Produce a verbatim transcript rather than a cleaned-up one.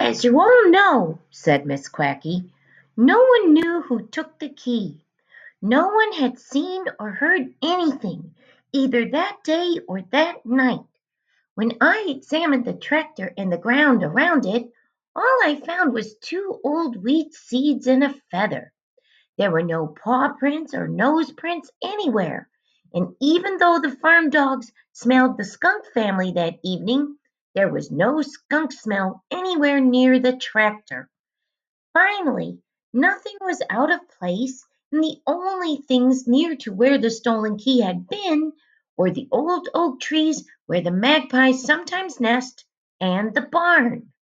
"As you all know," said Miss Quacky, "no one knew who took the key. No one had seen or heard anything, either that day or that night. When I examined the tractor and the ground around it, all I found was two old wheat seeds and a feather. There were no paw prints or nose prints anywhere, and even though the farm dogs smelled the skunk family that evening, there was no skunk smell anywhere near the tractor. Finally, nothing was out of place, and the only things near to where the stolen key had been were the old oak trees where the magpies sometimes nest and the barn."